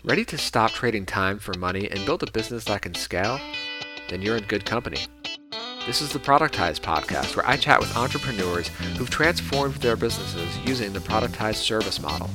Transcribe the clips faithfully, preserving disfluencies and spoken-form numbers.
Ready to stop trading time for money and build a business that can scale? Then you're in good company. This is the Productize podcast, where I chat with entrepreneurs who've transformed their businesses using the productized service model.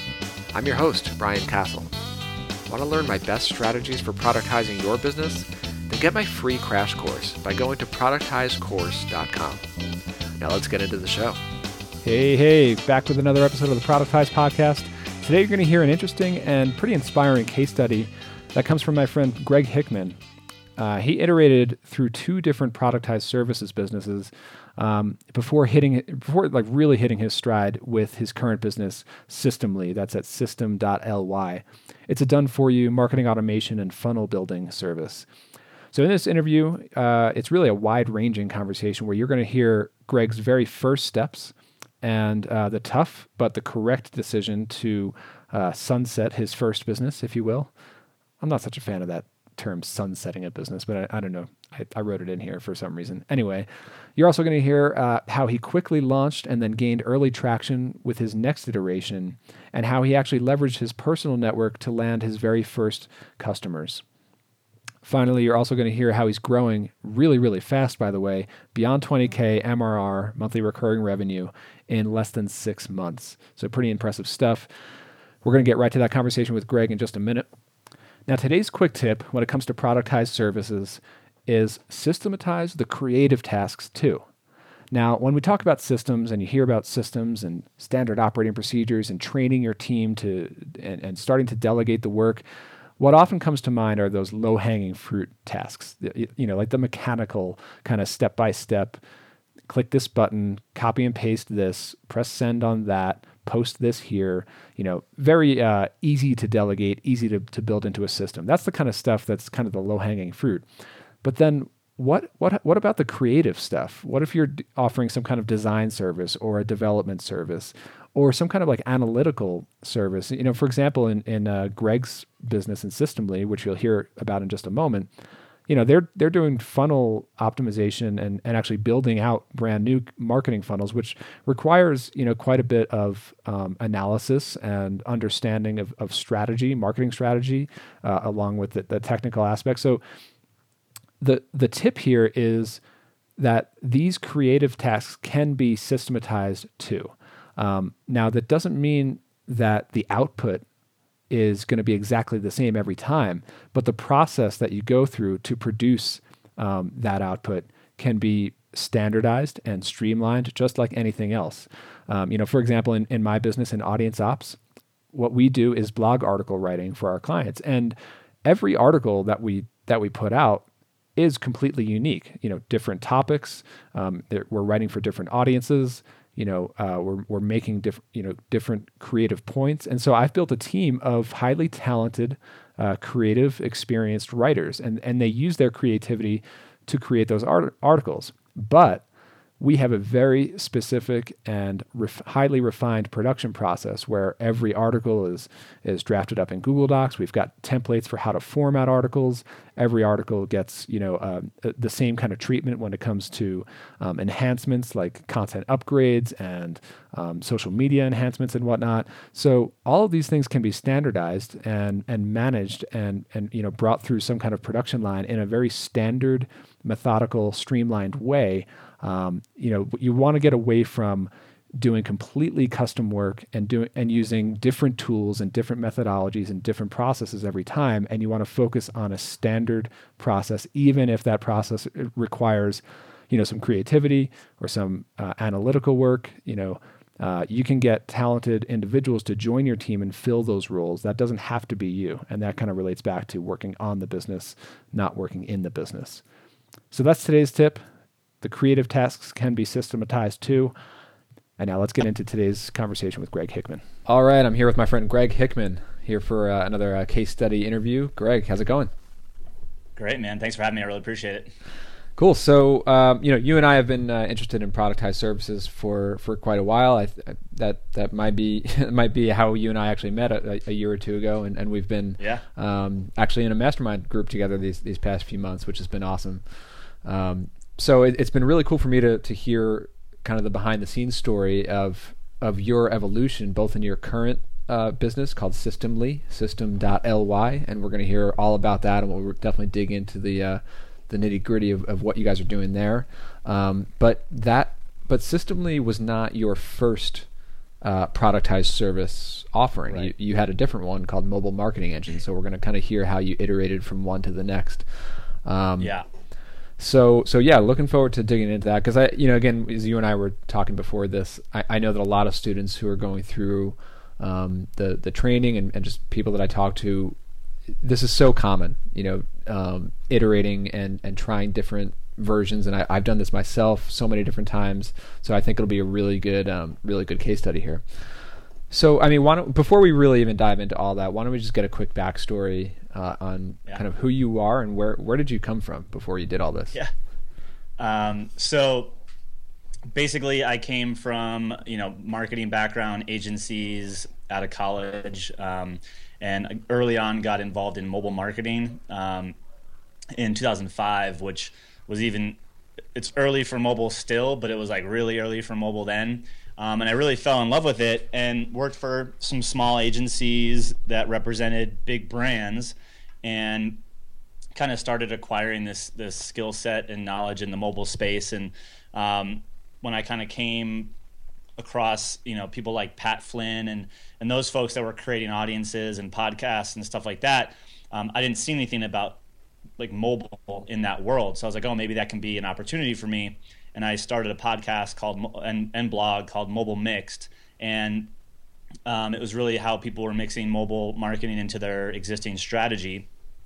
I'm your host, Brian Castle. Want to learn my best strategies for productizing your business? Then get my free crash course by going to productize course dot com. Now let's get into the show. Hey, hey, back with another episode of the Productize podcast. Today you're going to hear an interesting and pretty inspiring case study that comes from my friend Greg Hickman. Uh, he iterated through two different productized services businesses um, before hitting, before like really hitting his stride with his current business, Systemly. That's at system dot l y. It's a done-for-you marketing automation and funnel building service. So in this interview, uh, it's really a wide-ranging conversation where you're going to hear Greg's very first steps and uh, the tough but the correct decision to uh, sunset his first business, if you will. I'm not such a fan of that term, sunsetting a business, but I, I don't know. I, I wrote it in here for some reason. Anyway, you're also going to hear uh, how he quickly launched and then gained early traction with his next iteration, and how he actually leveraged his personal network to land his very first customers. Finally, you're also going to hear how he's growing really, really fast, by the way, beyond twenty K M R R, monthly recurring revenue, in less than six months. So pretty impressive stuff. We're going to get right to that conversation with Greg in just a minute. Now, today's quick tip when it comes to productized services is systematize the creative tasks too. Now, when we talk about systems and you hear about systems and standard operating procedures and training your team to and, and starting to delegate the work, what often comes to mind are those low-hanging fruit tasks, you know, like the mechanical kind of step-by-step, click this button, copy and paste this, press send on that, post this here, you know, very uh, easy to delegate, easy to, to build into a system. That's the kind of stuff that's kind of the low-hanging fruit. But then what what what about the creative stuff? What if you're d- offering some kind of design service or a development service or some kind of like analytical service? You know, for example, in, in uh, Greg's business in Systemly, which you'll hear about in just a moment, you know, they're they're doing funnel optimization and, and actually building out brand new marketing funnels, which requires, you know, quite a bit of um, analysis and understanding of, of strategy, marketing strategy, uh, along with the, the technical aspects. So the the tip here is that these creative tasks can be systematized too. Um, now, that doesn't mean that the output is going to be exactly the same every time, but the process that you go through to produce um, that output can be standardized and streamlined, just like anything else. Um, you know, for example, in, in my business in audience ops, what we do is blog article writing for our clients, and every article that we that we put out is completely unique. You know, different topics. Um, we're writing for different audiences. You know, uh, we're we're making different, you know, different creative points. And so I've built a team of highly talented, uh, creative, experienced writers, and and they use their creativity to create those art- articles. But we have a very specific and ref- highly refined production process where every article is is drafted up in Google Docs. We've got templates for how to format articles. Every article gets, you know, um, the same kind of treatment when it comes to um, enhancements like content upgrades and um, social media enhancements and whatnot. So all of these things can be standardized and and managed and and you know brought through some kind of production line in a very standard, methodical, streamlined way. Um, you know, you want to get away from doing completely custom work and doing and using different tools and different methodologies and different processes every time. And you want to focus on a standard process, even if that process requires, you know, some creativity or some uh, analytical work. You know, uh, you can get talented individuals to join your team and fill those roles. That doesn't have to be you. And that kind of relates back to working on the business, not working in the business. So that's today's tip. The creative tasks can be systematized too. And now let's get into today's conversation with Greg Hickman. All right, I'm here with my friend Greg Hickman, here for uh, another uh, case study interview. Greg, how's it going? Great, man. Thanks for having me. I really appreciate it. Cool. So, um, you know, you and I have been uh, interested in productized services for, for quite a while. I th- that that might be might be how you and I actually met a, a year or two ago, and, and we've been yeah. um, actually in a mastermind group together these these past few months, which has been awesome. Um, so it, it's been really cool for me to to hear kind of the behind the scenes story of of your evolution, both in your current uh, business called Systemly, system dot l y, and we're going to hear all about that, and we'll definitely dig into the uh, the nitty gritty of, of what you guys are doing there. Um, but that, but Systemly was not your first uh, productized service offering. Right. You, you had a different one called Mobile Marketing Engine. So we're going to kind of hear how you iterated from one to the next. Um, yeah. So, so yeah, looking forward to digging into that, because I, you know, again, as you and I were talking before this, I, I know that a lot of students who are going through um, the the training and, and just people that I talk to, this is so common, you know, um, iterating and, and trying different versions, and I, I've done this myself so many different times. So I think it'll be a really good, um, really good case study here. So, I mean, why don't, before we really even dive into all that, why don't we just get a quick backstory uh, on yeah. kind of who you are and where where did you come from before you did all this? Yeah. Um, so basically, I came from, you know, marketing background, agencies out of college, um, and early on got involved in mobile marketing um, in two thousand five, which was even, it's early for mobile still, but it was like really early for mobile then. Um, and I really fell in love with it and worked for some small agencies that represented big brands, and kind of started acquiring this this skill set and knowledge in the mobile space. And um, when I kind of came across, you know, people like Pat Flynn and and those folks that were creating audiences and podcasts and stuff like that, um, I didn't see anything about like mobile in that world. So I was like, oh, maybe that can be an opportunity for me. And I started a podcast called and, and blog called Mobile Mixed, and um, it was really how people were mixing mobile marketing into their existing strategy.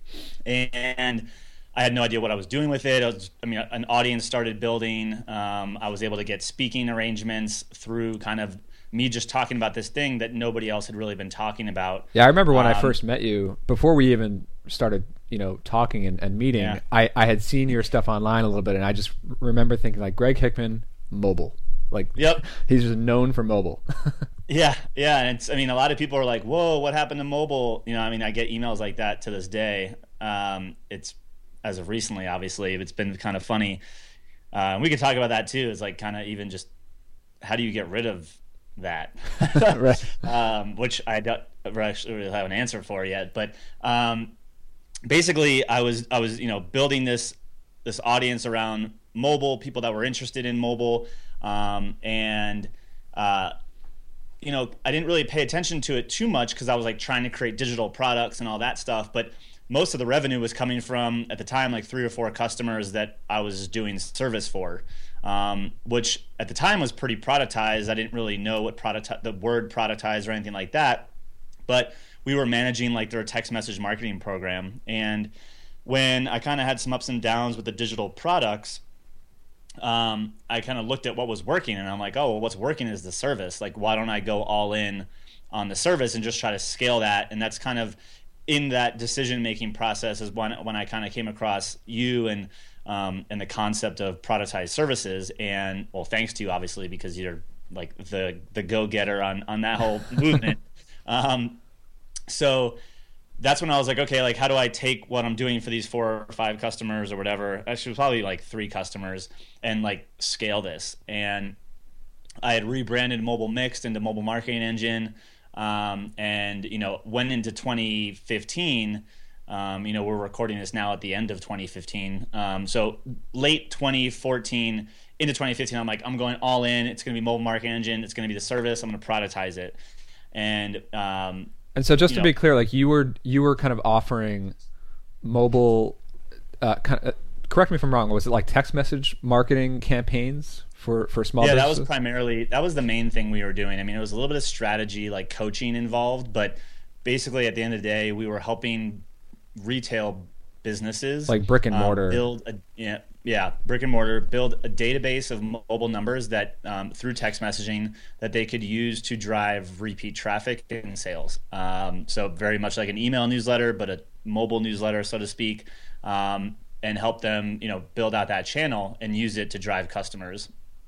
And I had no idea what I was doing with it. I, was, I mean, an audience started building. Um, I was able to get speaking arrangements through kind of me just talking about this thing that nobody else had really been talking about. Yeah, I remember when um, I first met you, before we even started, you know, talking and, and meeting, yeah. I, I had seen your stuff online a little bit, and I just remember thinking, like, Greg Hickman, mobile. Like, yep. He's just known for mobile. yeah, yeah. And it's, I mean, a lot of people are like, whoa, what happened to mobile? You know, I mean, I get emails like that to this day. Um, it's, as of recently, obviously, it's been kind of funny. Uh, we could talk about that too. It's like kind of even just, how do you get rid of that? Right. um, which I don't really have an answer for yet. But um, basically, I was I was you know building this this audience around mobile, people that were interested in mobile, um, and uh, you know I didn't really pay attention to it too much because I was like trying to create digital products and all that stuff. But most of the revenue was coming from, at the time, like three or four customers that I was doing service for, um, which at the time was pretty productized. I didn't really know what product, the word productized or anything like that, but we were managing like their text message marketing program. And when I kind of had some ups and downs with the digital products, um, I kind of looked at what was working, and I'm like, oh, well, what's working is the service. Like, why don't I go all in on the service and just try to scale that? And that's kind of in that decision-making process is when when I kind of came across you and um, and the concept of productized services. And well, thanks to you, obviously, because you're like the the go-getter on on that whole movement. Um, so that's when I was like, okay, like how do I take what I'm doing for these four or five customers or whatever? Actually, it was probably like three customers, and like scale this. And I had rebranded Mobile Mixed into Mobile Marketing Engine. Um, and, you know, went into twenty fifteen, um, you know, we're recording this now at the end of twenty fifteen. Um, so late twenty fourteen into twenty fifteen, I'm like, I'm going all in. It's going to be Mobile Marketing Engine. It's going to be the service. I'm going to productize it. And, um, and so just to know, be clear, like you were, you were kind of offering mobile, uh, kind of, uh, correct me if I'm wrong. Was it like text message marketing campaigns for, for small yeah, businesses? that was primarily, that was the main thing we were doing. I mean, it was a little bit of strategy, like coaching involved, but basically at the end of the day, we were helping retail businesses. Like brick and mortar. Um, build a, yeah, yeah, brick and mortar, build a database of mobile numbers that um, through text messaging that they could use to drive repeat traffic and sales. Um, so very much like an email newsletter, but a mobile newsletter, so to speak, um, and help them, you know, build out that channel and use it to drive customers.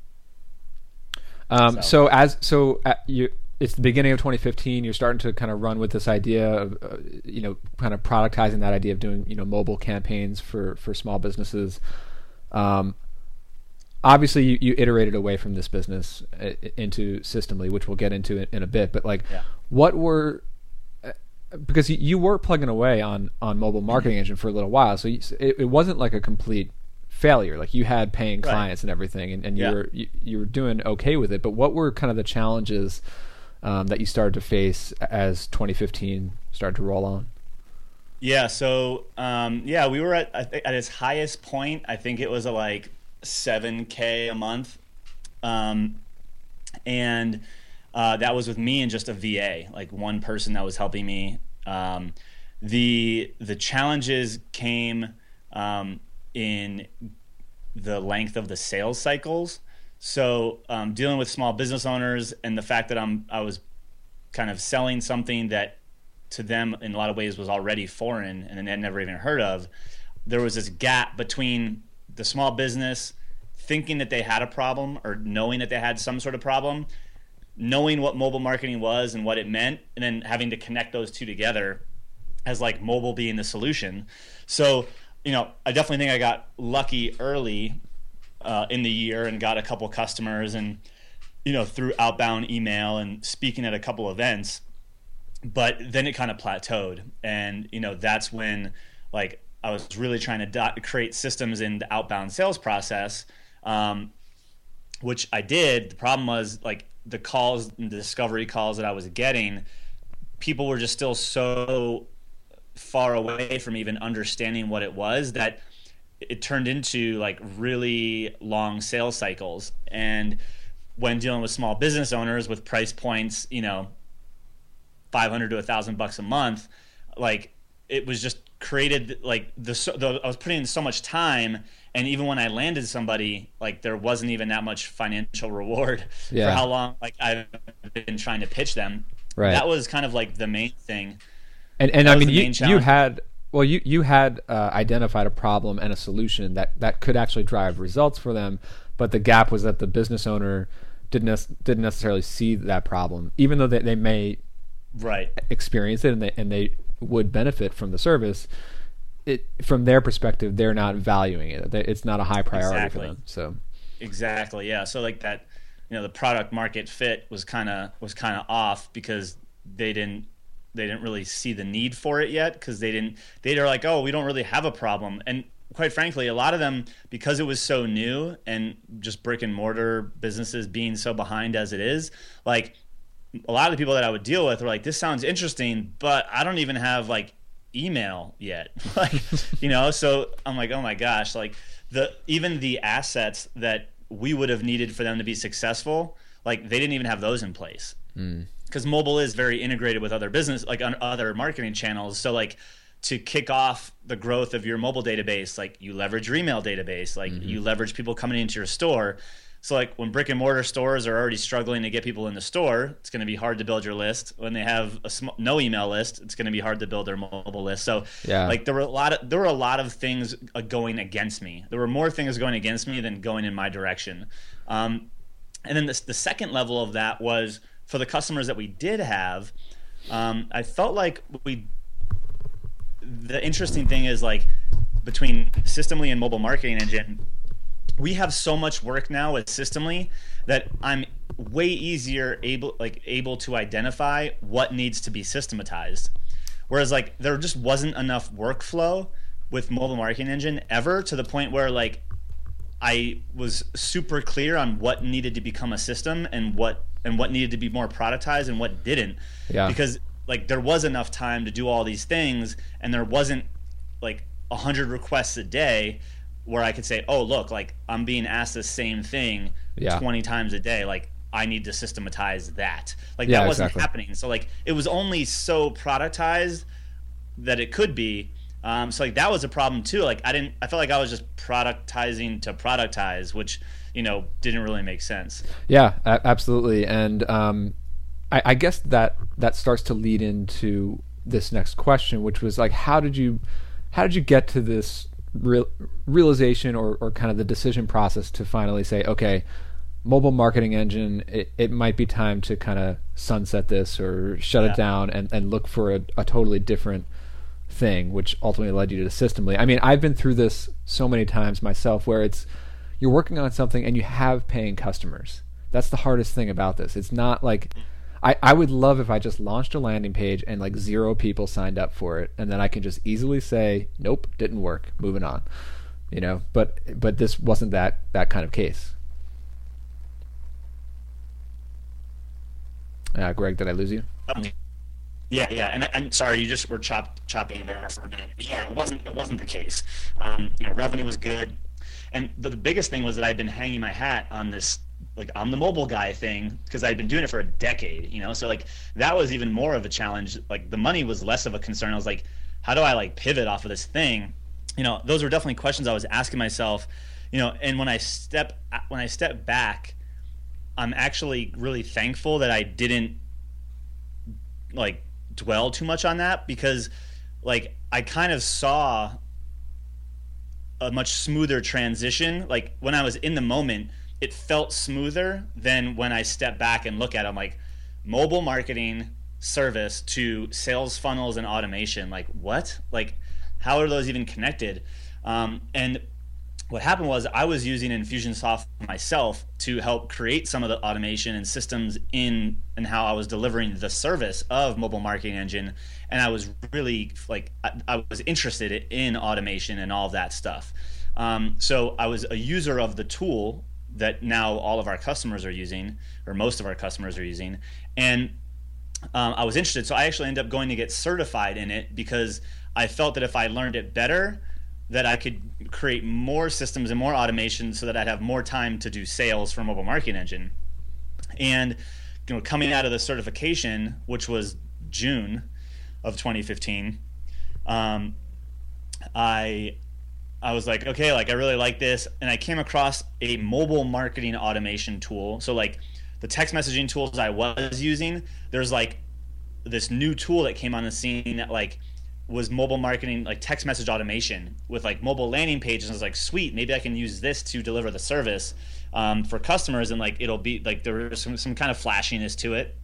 Um, so. so as so uh, you, it's the beginning of twenty fifteen. You're starting to kind of run with this idea of, uh, you know, kind of productizing that idea of doing, you know, mobile campaigns for for small businesses. Um, obviously, you, you iterated away from this business uh, into Systemly, which we'll get into in, in a bit. But like, yeah. what were because you, you were plugging away on on Mobile Marketing Engine for a little while, so you, it, it wasn't like a complete failure. Like you had paying right. clients and everything, and, and you yeah. were you, you were doing okay with it. But what were kind of the challenges um, that you started to face as twenty fifteen started to roll on? Yeah, so um, yeah, we were at I th- at its highest point. I think it was a, like seven K a month, um, and uh, that was with me and just a V A, like one person that was helping me. Um, the the challenges came um, in the length of the sales cycles. So um, dealing with small business owners and the fact that I'm I was kind of selling something that to them in a lot of ways was already foreign and they'd never even heard of. There was this gap between the small business thinking that they had a problem or knowing that they had some sort of problem, knowing what mobile marketing was and what it meant, and then having to connect those two together as like mobile being the solution. So, you know, I definitely think I got lucky early uh, in the year and got a couple customers and, you know, through outbound email and speaking at a couple events. But then it kind of plateaued, and you know that's when like I was really trying to dot, create systems in the outbound sales process, um, which I did. The problem was like the calls, the discovery calls that I was getting, people were just still so far away from even understanding what it was that it turned into like really long sales cycles. And when dealing with small business owners with price points, you know, five hundred to a thousand bucks a month, like it was just created like the, the I was putting in so much time, and even when I landed somebody, like there wasn't even that much financial reward yeah. for how long like I've been trying to pitch them. Right. That was kind of like the main thing. And and I mean you you had well you you had uh, identified a problem and a solution that that could actually drive results for them, but the gap was that the business owner didn't didn't necessarily see that problem, even though they, they may right experience it and they and they would benefit from the service. It from their perspective, they're not valuing it. It's not a high priority exactly. for them. So exactly, yeah. So like that, you know, the product market fit was kind of was kind of off because they didn't they didn't really see the need for it yet, because they didn't they're like, oh, we don't really have a problem. And quite frankly, a lot of them, because it was so new and just brick and mortar businesses being so behind as it is, like a lot of the people that I would deal with were like, this sounds interesting, but I don't even have like email yet. Like, you know, so I'm like, oh my gosh, like the, even the assets that we would have needed for them to be successful, like they didn't even have those in place. Mm. Cause mobile is very integrated with other business, like on other marketing channels. So like to kick off the growth of your mobile database, like you leverage your email database, like mm-hmm. you leverage people coming into your store. So like when brick and mortar stores are already struggling to get people in the store, it's going to be hard to build your list. When they have a sm- no email list, it's going to be hard to build their mobile list. So yeah. like there were a lot of there were a lot of things uh, going against me. There were more things going against me than going in my direction. Um, and then this, the second level of that was for the customers that we did have. Um, I felt like we. The interesting thing is like between Systemly and Mobile Marketing Engine, we have so much work now with Systemly that I'm way easier able like able to identify what needs to be systematized. Whereas like there just wasn't enough workflow with Mobile Marketing Engine ever, to the point where like I was super clear on what needed to become a system and what and what needed to be more productized and what didn't. Yeah. Because like there was enough time to do all these things, and there wasn't like a hundred requests a day where I could say, oh, look, like I'm being asked the same thing yeah. twenty times a day. Like I need to systematize that. Like yeah, that wasn't exactly. happening. So like it was only so productized that it could be. Um, so like that was a problem too. Like I didn't, I felt like I was just productizing to productize, which, you know, didn't really make sense. Yeah, a- absolutely. And um, I, I guess that that starts to lead into this next question, which was like, how did you, how did you get to this real, realization or, or kind of the decision process to finally say, okay, Mobile Marketing Engine, it, it might be time to kind of sunset this or shut yeah. it down and, and look for a, a totally different thing, which ultimately led you to Systemly. I mean, I've been through this so many times myself, where it's you're working on something and you have paying customers. That's the hardest thing about this. It's not like I, I would love if I just launched a landing page and like zero people signed up for it, and then I can just easily say, nope, didn't work, moving on. You know, but but this wasn't that that kind of case. Uh, Greg, did I lose you? Um, yeah, yeah, and I'm sorry, you just were chop, chopping there for a minute. Yeah, it wasn't it wasn't the case. Um, you know, revenue was good, and the, the biggest thing was that I'd been hanging my hat on this, like I'm the mobile guy thing, because I'd been doing it for a decade. You know, so like that was even more of a challenge. Like the money was less of a concern. I was like, how do I like pivot off of this thing? You know, those were definitely questions I was asking myself. You know, and when I step when I step back, I'm actually really thankful that I didn't like dwell too much on that, because like I kind of saw a much smoother transition. Like when I was in the moment, it felt smoother than when I step back and look at it. I'm like, mobile marketing service to sales funnels and automation. Like what? Like how are those even connected? Um, and what happened was I was using Infusionsoft myself to help create some of the automation and systems in and how I was delivering the service of Mobile Marketing Engine. And I was really like, I, I was interested in automation and all of that stuff. Um, so I was a user of the tool that now all of our customers are using, or most of our customers are using. And um, I was interested. So I actually ended up going to get certified in it, because I felt that if I learned it better, that I could create more systems and more automation so that I'd have more time to do sales for Mobile Marketing Engine. And you know, coming out of the certification, which was June of twenty fifteen, um, I I was like, okay, like I really like this, and I came across a mobile marketing automation tool. So like the text messaging tools I was using, there's like this new tool that came on the scene that like was mobile marketing, like text message automation with like mobile landing pages. And I was like, sweet, maybe I can use this to deliver the service um, for customers, and like it'll be like there's some, some kind of flashiness to it.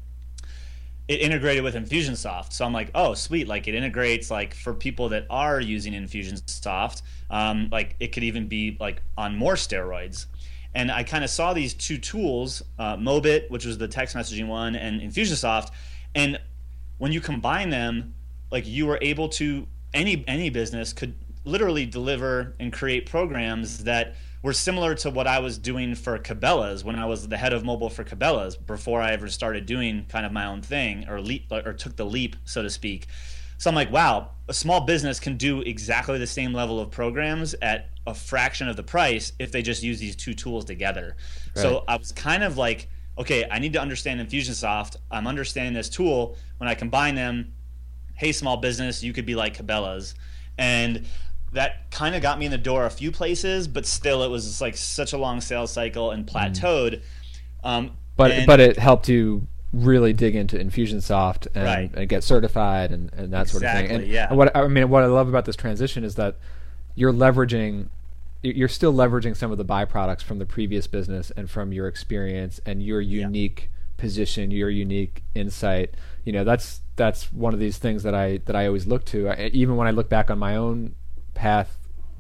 It integrated with Infusionsoft, so I'm like, oh sweet, like it integrates like for people that are using Infusionsoft, um, like it could even be like on more steroids. And I kind of saw these two tools, uh, Mobit, which was the text messaging one, and Infusionsoft, and when you combine them, like you were able to, any any business could literally deliver and create programs that were similar to what I was doing for Cabela's when I was the head of mobile for Cabela's, before I ever started doing kind of my own thing, or leap or took the leap, so to speak. So I'm like, wow, a small business can do exactly the same level of programs at a fraction of the price if they just use these two tools together. Right. So I was kind of like, okay, I need to understand Infusionsoft. I'm understanding this tool. When I combine them, hey, small business, you could be like Cabela's. And that kind of got me in the door a few places, but still it was just like such a long sales cycle and plateaued. Mm. Um, but and, but it helped you really dig into Infusionsoft and, right. and get certified and, and that exactly, sort of thing. And, yeah. and what I mean, what I love about this transition is that you're leveraging, you're still leveraging some of the byproducts from the previous business and from your experience and your unique yeah. position, your unique insight. You know, that's that's one of these things that I that I always look to. I, even when I look back on my own path,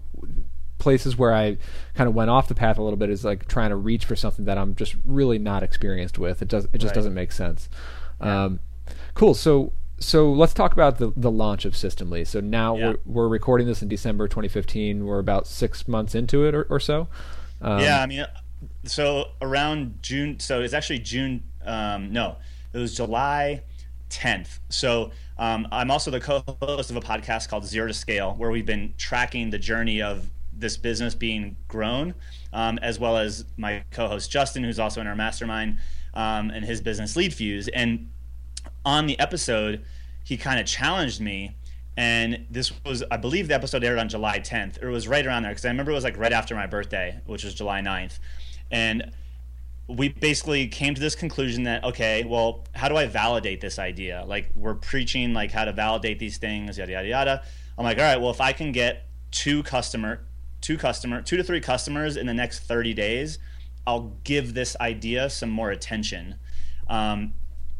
places where I kind of went off the path a little bit is like trying to reach for something that I'm just really not experienced with. It does it just right. doesn't make sense. Yeah. Um, cool. So so let's talk about the the launch of Systemly. So now yeah. we're we're recording this in December twenty fifteen. We're about six months into it or, or so. Um, yeah, I mean, so around June. So it's actually June. Um, no, it was July tenth. So um, I'm also the co-host of a podcast called Zero to Scale, where we've been tracking the journey of this business being grown, um, as well as my co-host Justin, who's also in our mastermind, um, and his business LeadFuse. And on the episode, he kind of challenged me. And this was, I believe the episode aired on July tenth. Or it was right around there, because I remember it was like right after my birthday, which was July ninth. And we basically came to this conclusion that, okay, well, how do I validate this idea? Like, we're preaching like how to validate these things, yada, yada, yada. I'm like, all right, well, if I can get two customer, two customer, two to three customers in the next thirty days, I'll give this idea some more attention. Um,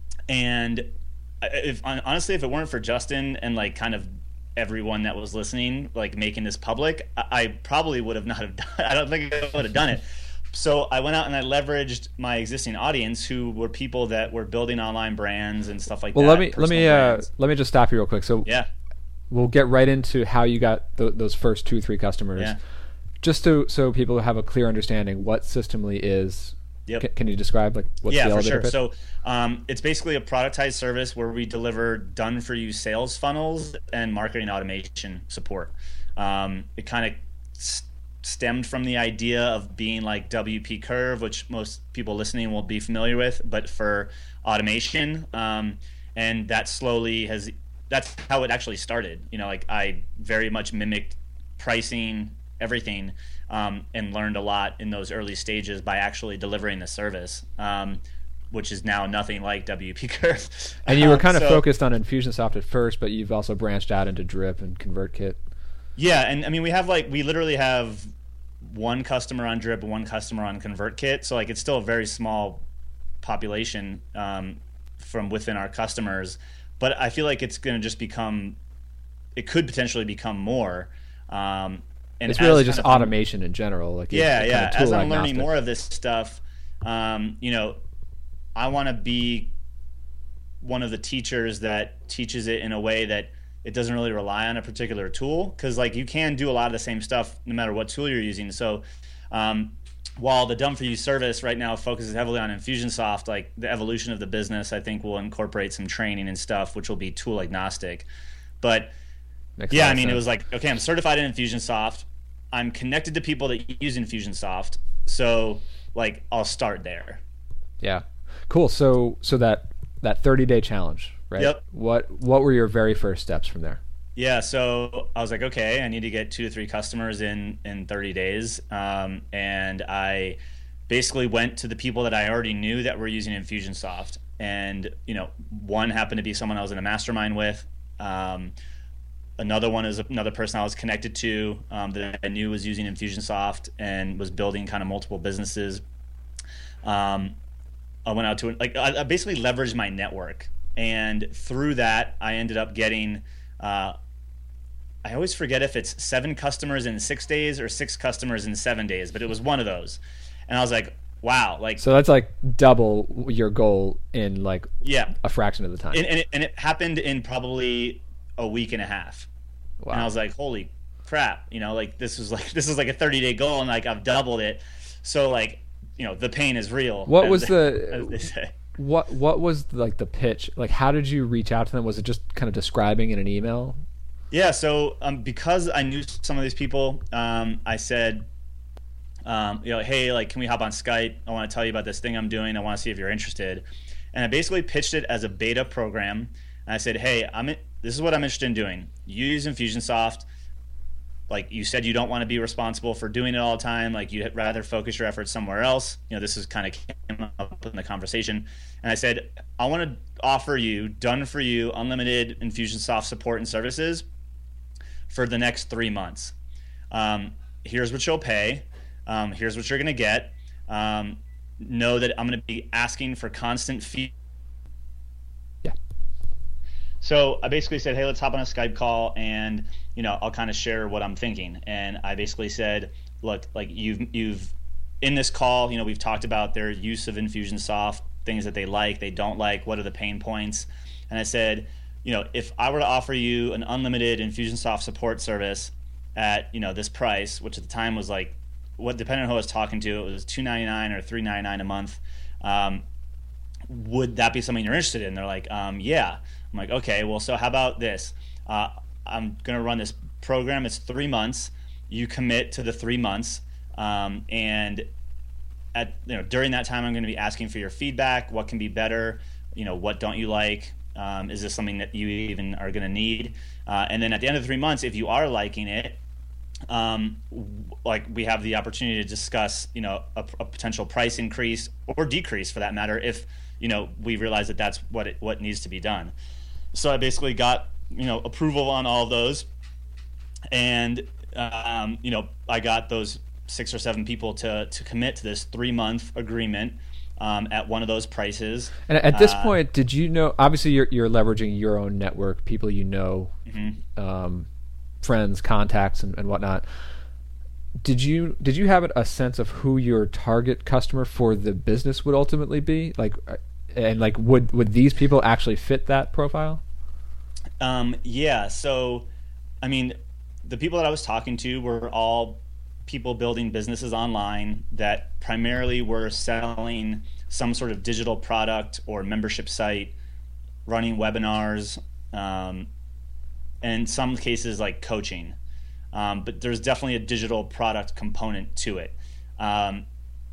and if honestly, if it weren't for Justin and like kind of everyone that was listening, like making this public, I, I probably would have not have done. I don't think I would have done it. so I went out and I leveraged my existing audience, who were people that were building online brands and stuff like well, that. Well, let me let me uh, let me just stop you real quick. So yeah, we'll get right into how you got th- those first two, three customers. Yeah. Just to so people have a clear understanding what Systemly is. Yep. C- can you describe like what's yeah, the for elevator sure. pitch? So um, it's basically a productized service where we deliver done-for-you sales funnels and marketing automation support. Um, it kind of st- stemmed from the idea of being like W P Curve, which most people listening will be familiar with, but for automation. Um, and that slowly has, that's how it actually started. You know, like I very much mimicked pricing, everything, um, and learned a lot in those early stages by actually delivering the service, um, which is now nothing like W P Curve. And you were Um, kind of so- focused on Infusionsoft at first, but you've also branched out into Drip and ConvertKit. Yeah, and I mean, we have like, we literally have one customer on Drip and one customer on ConvertKit. So like, it's still a very small population um, from within our customers. But I feel like it's going to just become, it could potentially become more. Um, and It's really as just kind of- automation in general. Like Yeah, it's yeah. kind of As tool I'm learning agnostic. more of this stuff, um, you know, I want to be one of the teachers that teaches it in a way that it doesn't really rely on a particular tool, because like you can do a lot of the same stuff no matter what tool you're using. So um, while the Done For You service right now focuses heavily on Infusionsoft, like the evolution of the business, I think will incorporate some training and stuff, which will be tool agnostic. But Makes a yeah, lot I of mean, it sense. was like, okay, I'm certified in Infusionsoft. I'm connected to people that use Infusionsoft. So like, I'll start there. Yeah, cool. So so that that thirty day challenge, right? Yep. What what were your very first steps from there? Yeah, so I was like, okay, I need to get two to three customers in in thirty days, um, and I basically went to the people that I already knew that were using Infusionsoft, and you know, one happened to be someone I was in a mastermind with. Um, another one is another person I was connected to um, that I knew was using Infusionsoft and was building kind of multiple businesses. Um, I went out to like I, I basically leveraged my network, and through that, I ended up getting. Uh, I always forget if it's seven customers in six days or six customers in seven days, but it was one of those. And I was like, wow, like, So that's like double your goal in like yeah. a fraction of the time. And, and, it, and it happened in probably a week and a half. Wow. And I was like, holy crap, you know, like this was like, this is like a thirty day goal and like I've doubled it. So like, you know, the pain is real. What as was they- the- as they say. What what was like the pitch? Like, how did you reach out to them? Was it just kind of describing in an email? Yeah, so um, because I knew some of these people, um, I said, um, you know, hey, like, can we hop on Skype? I want to tell you about this thing I'm doing. I want to see if you're interested. And I basically pitched it as a beta program. And I said, hey, I'm in, this is what I'm interested in doing. You use Infusionsoft. Like you said, you don't want to be responsible for doing it all the time. Like you'd rather focus your efforts somewhere else. You know, this is kind of came up in the conversation. And I said, I want to offer you done for you unlimited Infusionsoft support and services for the next three months. Um, here's what you'll pay. Um, here's what you're going to get. Um, know that I'm going to be asking for constant feedback. Yeah. So I basically said, hey, let's hop on a Skype call and, you know, I'll kind of share what I'm thinking. And I basically said, look, like you've, you've in this call, you know, we've talked about their use of Infusionsoft, things that they like, they don't like, what are the pain points. And I said, you know, if I were to offer you an unlimited Infusionsoft support service at, you know, this price, which at the time was like, what, depending on who I was talking to, it was two ninety-nine or three ninety-nine a month. Um, would that be something you're interested in? They're like, um, yeah. I'm like, okay, well, so how about this? Uh, I'm going to run this program. It's three months. You commit to the three months. Um, and at, you know, during that time, I'm going to be asking for your feedback. What can be better? You know, what don't you like? Um, is this something that you even are going to need? Uh, and then at the end of the three months, if you are liking it, um, w- like we have the opportunity to discuss, you know, a, a potential price increase or decrease for that matter, if, you know, we realize that that's what it, what needs to be done. So I basically got, you know, approval on all of those. And, um, you know, I got those six or seven people to, to commit to this three month agreement. Um, at one of those prices. And at this Uh, point, did you know? Obviously, you're you're leveraging your own network, people you know, mhm. um, friends, contacts, and, and whatnot. did you did you have a sense of who your target customer for the business would ultimately be? Like, and like, would would these people actually fit that profile? Um, yeah. So, I mean, the people that I was talking to were all people building businesses online that primarily were selling some sort of digital product or membership site, running webinars, um, and in some cases like coaching. Um, but there's definitely a digital product component to it. Um,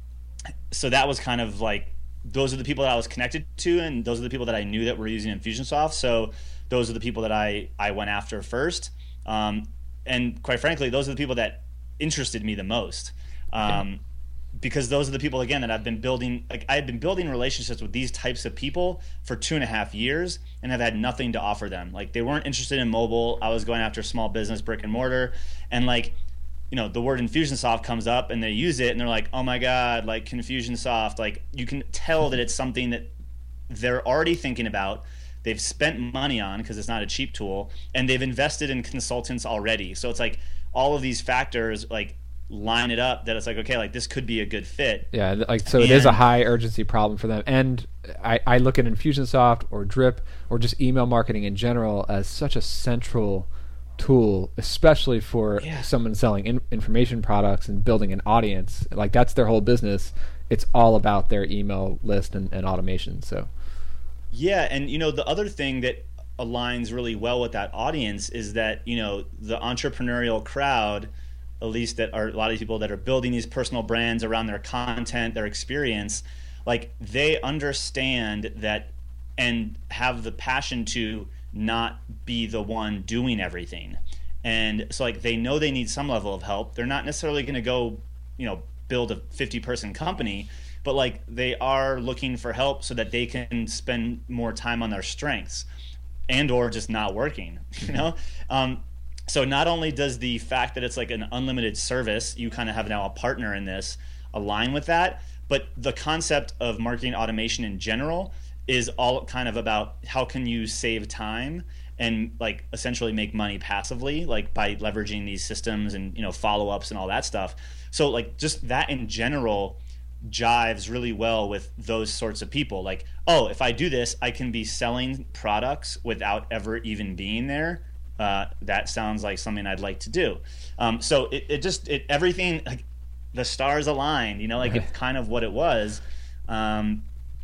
so that was kind of like, those are the people that I was connected to, and those are the people that I knew that were using Infusionsoft. So those are the people that I, I went after first. Um, and quite frankly, those are the people that interested me the most. Um, yeah. Because those are the people, again, that I've been building, like I had been building relationships with these types of people for two and a half years and have had nothing to offer them. Like, they weren't interested in mobile. I was going after small business, brick and mortar. And like, you know, the word Infusionsoft comes up and they use it and they're like, oh my God, like Confusionsoft. Like, you can tell that it's something that they're already thinking about. They've spent money on, because it's not a cheap tool, and they've invested in consultants already. So it's like all of these factors, like, line it up that it's like, okay, like this could be a good fit. Yeah, like, so it and, is a high urgency problem for them. And I, I look at Infusionsoft or Drip or just email marketing in general as such a central tool, especially for yeah. someone selling in, information products and building an audience. Like, that's their whole business. It's all about their email list and, and automation. So yeah, and you know, the other thing that aligns really well with that audience is that, you know, the entrepreneurial crowd, at least that are a lot of people that are building these personal brands around their content, their experience, like, they understand that and have the passion to not be the one doing everything. And so, like, they know they need some level of help. They're not necessarily going to go, you know, build a fifty person company, but like, they are looking for help so that they can spend more time on their strengths and or just not working, you know? Um, So not only does the fact that it's like an unlimited service, you kind of have now a partner in this, align with that, but the concept of marketing automation in general is all kind of about how can you save time and like essentially make money passively, like by leveraging these systems and, you know, follow-ups and all that stuff. So like, just that in general jives really well with those sorts of people. Like, oh, if I do this, I can be selling products without ever even being there. Uh, that sounds like something I'd like to do. Um, so it, it just, it, everything, like, the stars aligned, you know, like, it's kind of what it was. Um,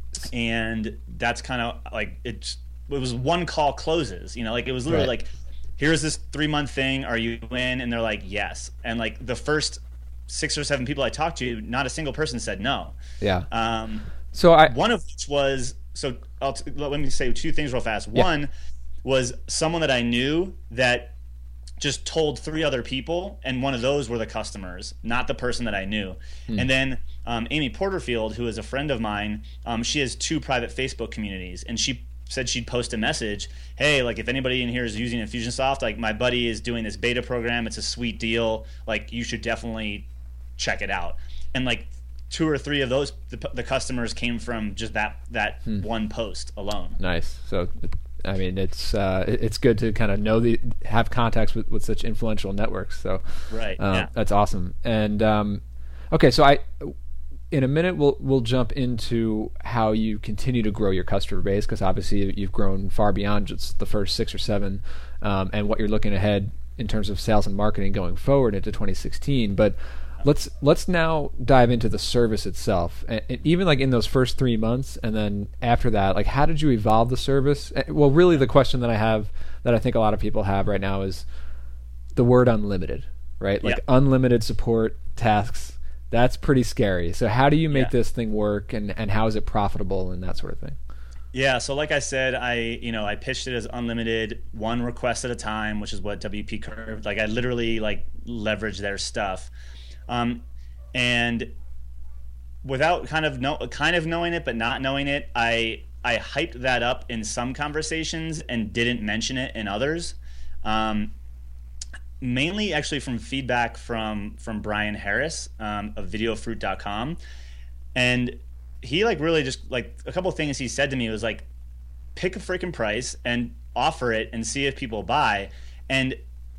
and that's kind of like, it, it was one call closes, you know, like, it was literally right. like, here's this three month thing. Are you in? And they're like, yes. And like, the first six or seven people I talked to, not a single person said no. Yeah. Um, so I, one of which was, so I'll t- let me say two things real fast. Yeah. One, was someone that I knew that just told three other people, and one of those were the customers, not the person that I knew. Hmm. And then um, Amy Porterfield, who is a friend of mine, um, she has two private Facebook communities, and she said she'd post a message, hey, like, if anybody in here is using Infusionsoft, like, my buddy is doing this beta program, it's a sweet deal, like, you should definitely check it out. And like, two or three of those, the, the customers came from just that that hmm. one post alone. Nice. So I mean, it's uh, it's good to kind of know the have contacts with, with such influential networks. So right, um, yeah. That's awesome. And um, okay, so I in a minute we'll we'll jump into how you continue to grow your customer base, because obviously you've grown far beyond just the first six or seven, um, and what you're looking ahead in terms of sales and marketing going forward into twenty sixteen. But Let's let's now dive into the service itself, and, and even like in those first three months, and then after that, like, how did you evolve the service? Well, really, the question that I have, that I think a lot of people have right now, is the word unlimited, right? Like, yeah. unlimited support tasks. That's pretty scary. So how do you make yeah. this thing work, and, and how is it profitable and that sort of thing? Yeah, so like I said, I you know I pitched it as unlimited, one request at a time, which is what W P Curve. Like, I literally like leverage their stuff. Um, and without kind of know, kind of knowing it, but not knowing it, I I hyped that up in some conversations and didn't mention it in others. Um, mainly, actually, from feedback from from Brian Harris um, of video fruit dot com, and he like really just like a couple of things he said to me was like, pick a freaking price and offer it and see if people buy. And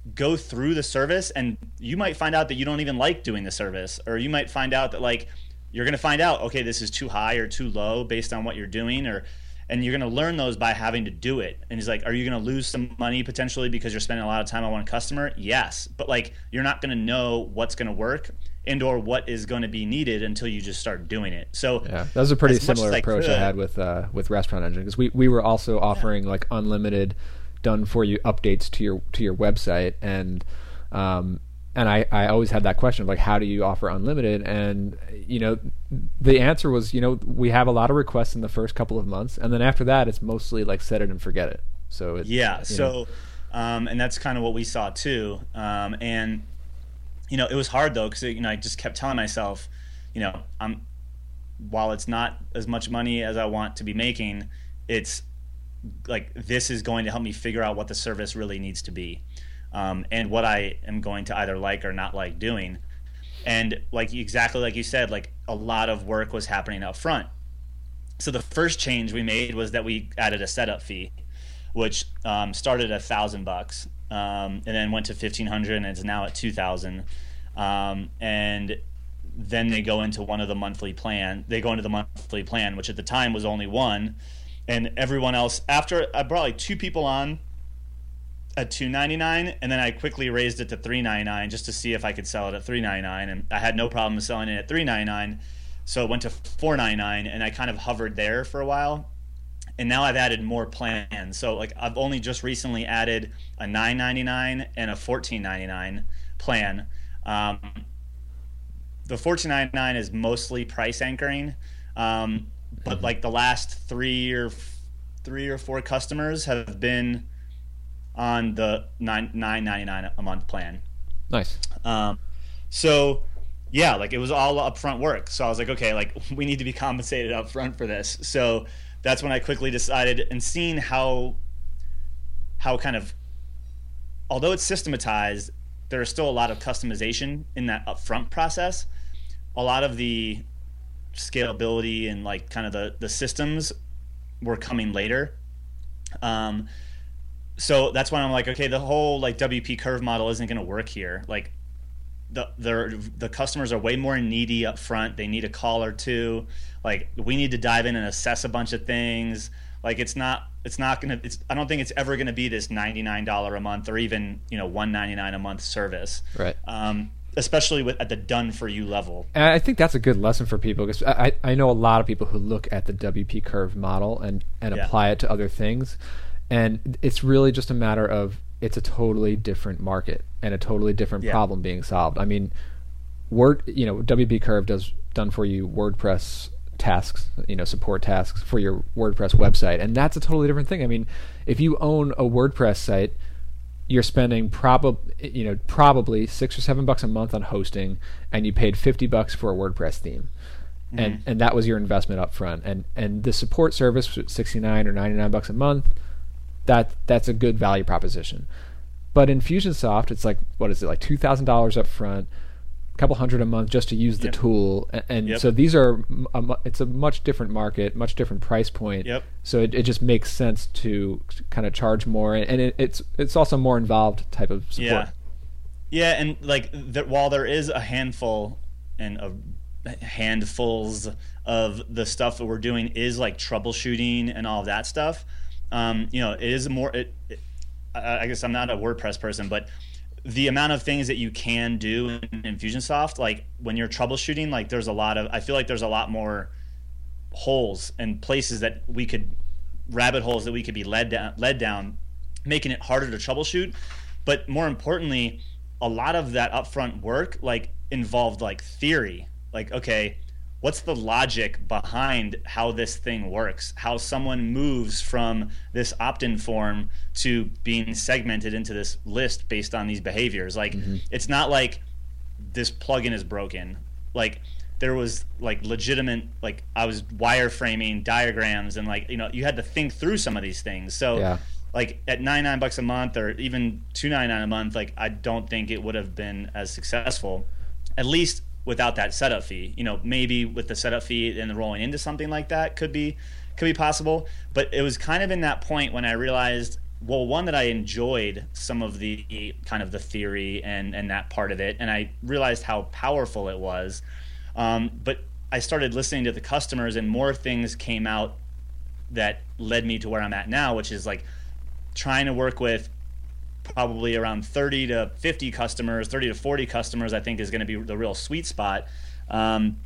go through the service, and you might find out that you don't even like doing the service, or you might find out that like you're going to find out, okay, this is too high or too low based on what you're doing, or and you're going to learn those by having to do it. And he's like, are you going to lose some money potentially because you're spending a lot of time on one customer? Yes, but like you're not going to know what's going to work and or what is going to be needed until you just start doing it. So yeah, that was a pretty similar I approach could, I had with uh, with Restaurant Engine, because we, we were also offering yeah. like unlimited done for you updates to your to your website, and um and I, I always had that question of like, how do you offer unlimited? And you know, the answer was, you know, we have a lot of requests in the first couple of months, and then after that it's mostly like set it and forget it. So it, yeah so um and that's kind of what we saw too. Um and you know, it was hard though, because you know, I just kept telling myself, you know, I'm while it's not as much money as I want to be making, it's like this is going to help me figure out what the service really needs to be, um, and what I am going to either like or not like doing. And like exactly like you said, like a lot of work was happening up front. So the first change we made was that we added a setup fee, which um, started at a thousand bucks, um, and then went to fifteen hundred, and it's now at two thousand. Um, and then they go into one of the monthly plan. They go into the monthly plan, which at the time was only one. And everyone else, after I brought like two people on at two ninety-nine, and then I quickly raised it to three ninety-nine just to see if I could sell it at three ninety-nine, and I had no problem selling it at three ninety-nine, so it went to four ninety-nine, and I kind of hovered there for a while. And now I've added more plans. So like I've only just recently added a nine ninety-nine and a fourteen ninety-nine plan. Um, the fourteen ninety-nine is mostly price anchoring. Um, But like the last three or three or four customers have been on the nine nine ninety nine a month plan. Nice. Um, so yeah, like it was all upfront work. So I was like, okay, like we need to be compensated upfront for this. So that's when I quickly decided, and seeing how how kind of, although it's systematized, there is still a lot of customization in that upfront process. A lot of the scalability and like kind of the the systems were coming later, um so that's when I'm like, okay, the whole like W P curve model isn't going to work here. Like the the the customers are way more needy up front. They need a call or two. Like we need to dive in and assess a bunch of things. Like it's not it's not gonna it's I don't think it's ever going to be this ninety-nine dollars a month or even, you know, one ninety-nine a month service, right? um especially with at the done for you level. And I think that's a good lesson for people, because I, I know a lot of people who look at the W P curve model and, and yeah. apply it to other things. And it's really just a matter of, it's a totally different market and a totally different yeah. problem being solved. I mean, Word, you know, W P curve does done for you WordPress tasks, you know, support tasks for your WordPress website. And that's a totally different thing. I mean, if you own a WordPress site, you're spending probably, you know, probably six or seven bucks a month on hosting, and you paid fifty bucks for a WordPress theme, mm-hmm. and and that was your investment up front. And and the support service, sixty-nine or ninety-nine bucks a month, that that's a good value proposition. But in Fusionsoft, it's like, what is it, like two thousand dollars up front, a couple hundred a month just to use the yep. tool, and, and yep. so these are a, it's a much different market, much different price point. Yep. So it, it just makes sense to kind of charge more, and it, it's it's also more involved type of support. Yeah, yeah, and like the, while there is a handful and a handfuls of the stuff that we're doing is like troubleshooting and all of that stuff, um, you know, it is more. It, it, I guess I'm not a WordPress person, but the amount of things that you can do in Infusionsoft, like when you're troubleshooting, like there's a lot of, I feel like there's a lot more holes and places that we could, rabbit holes that we could be led down, led down, making it harder to troubleshoot. But more importantly, a lot of that upfront work like involved like theory, like, okay, what's the logic behind how this thing works, how someone moves from this opt-in form to being segmented into this list based on these behaviors. Like, mm-hmm. it's not like this plugin is broken. Like, there was like legitimate, like I was wireframing diagrams, and like, you know, you had to think through some of these things. So yeah. like at ninety-nine bucks a month or even two ninety-nine a month, like I don't think it would have been as successful, at least without that setup fee. You know, maybe with the setup fee and the rolling into something like that could be could be possible. But it was kind of in that point when I realized well, one, that I enjoyed some of the kind of the theory and and that part of it, and I realized how powerful it was. Um, but I started listening to the customers, and more things came out that led me to where I'm at now, which is like trying to work with probably around thirty to fifty customers, thirty to forty customers, I think is going to be the real sweet spot. Um,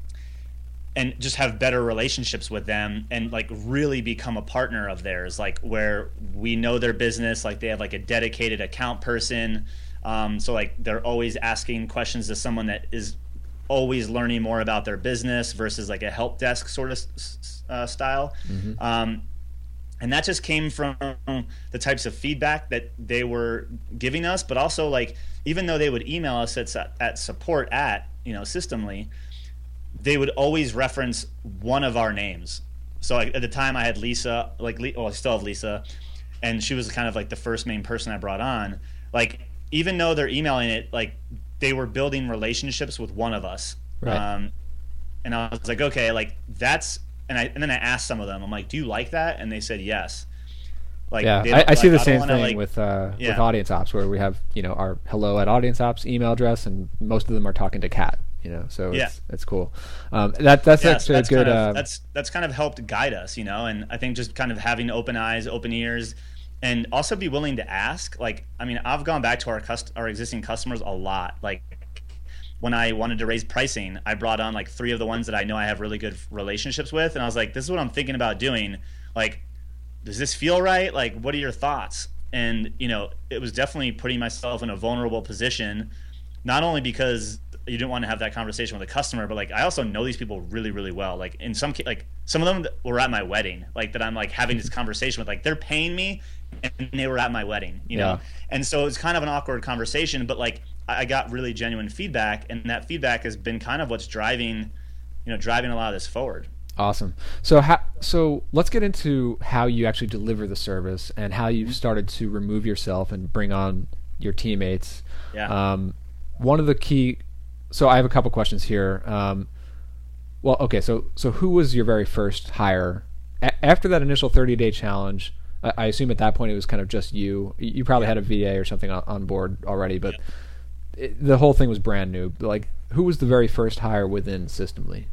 and just have better relationships with them and like really become a partner of theirs, like where we know their business, like they have like a dedicated account person. Um, so like they're always asking questions to someone that is always learning more about their business versus like a help desk sort of uh, style. Mm-hmm. Um, and that just came from the types of feedback that they were giving us, but also like, even though they would email us at, at support at, you know, Systemly, they would always reference one of our names. So like, at the time I had Lisa, like, well, I still have Lisa, and she was kind of like the first main person I brought on. Like, even though they're emailing it, like they were building relationships with one of us. Right. Um, and I was like, okay, like that's, and I, and then I asked some of them, I'm like, do you like that? And they said, yes. Like, yeah, I, I like, see the I same wanna, thing like, with uh, yeah. with Audience Ops, where we have, you know, our hello at Audience Ops email address, and most of them are talking to Kat, you know, so Yeah. it's it's cool. Um, that that's Yes, actually that's a good. kind of, uh, that's that's kind of helped guide us, you know, and I think just kind of having open eyes, open ears, and also be willing to ask. Like, I mean, I've gone back to our cust- our existing customers a lot. Like, when I wanted to raise pricing, I brought on like three of the ones that I know I have really good relationships with, and I was like, this is what I'm thinking about doing. Like, does this feel right? Like, what are your thoughts? And, you know, it was definitely putting myself in a vulnerable position, not only because you didn't want to have that conversation with a customer, but like, I also know these people really, really well. Like, in some, like some of them were at my wedding, like that I'm like having this conversation with, like they're paying me and they were at my wedding, you know? Yeah. And so it's kind of an awkward conversation, but like, I got really genuine feedback, and that feedback has been kind of what's driving, you know, driving a lot of this forward. Awesome. So how, so let's get into how you actually deliver the service and how you've started to remove yourself and bring on your teammates. Yeah. Um, one of the key, so I have a couple questions here. Um, well, okay. So, so who was your very first hire a- after that initial thirty day challenge? I, I assume at that point it was kind of just you, you probably Yeah. had a V A or something on, on board already, but yeah. it, the whole thing was brand new. Like, who was the very first hire within Systemly?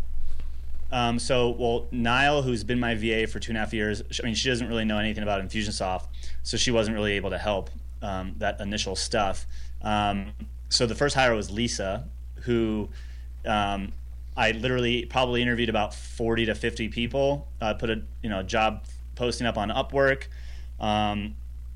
Um, so, well, Niall, who's been my V A for two and a half years, I mean, she doesn't really know anything about Infusionsoft, so she wasn't really able to help um, that initial stuff. Um, so the first hire was Lisa, who um, I literally probably interviewed about forty to fifty people. I uh, put a you know job posting up on Upwork, um,